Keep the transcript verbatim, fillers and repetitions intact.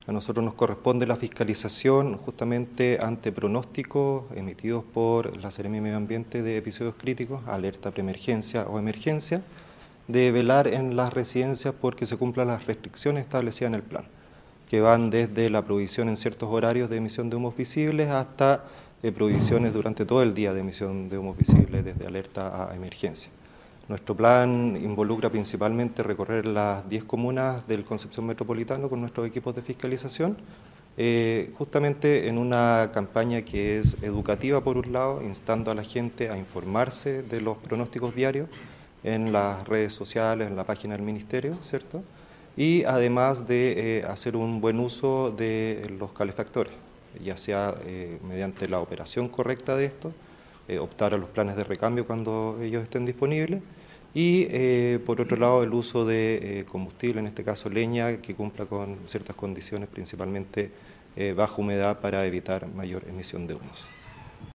A nosotros nos corresponde la fiscalización justamente ante pronósticos emitidos por la Seremía de Medio Ambiente de episodios críticos, alerta preemergencia o emergencia, de velar en las residencias porque se cumplan las restricciones establecidas en el plan, que van desde la prohibición en ciertos horarios de emisión de humos visibles hasta eh, prohibiciones durante todo el día de emisión de humos visibles, desde alerta a emergencia. Nuestro plan involucra principalmente recorrer las diez comunas del Concepción Metropolitano con nuestros equipos de fiscalización, eh, justamente en una campaña que es educativa por un lado, instando a la gente a informarse de los pronósticos diarios en las redes sociales, en la página del Ministerio, ¿cierto? Y además de eh, hacer un buen uso de los calefactores, ya sea eh, mediante la operación correcta de esto, eh, optar a los planes de recambio cuando ellos estén disponibles, y eh, por otro lado el uso de eh, combustible, en este caso leña, que cumpla con ciertas condiciones, principalmente eh, baja humedad, para evitar mayor emisión de humos.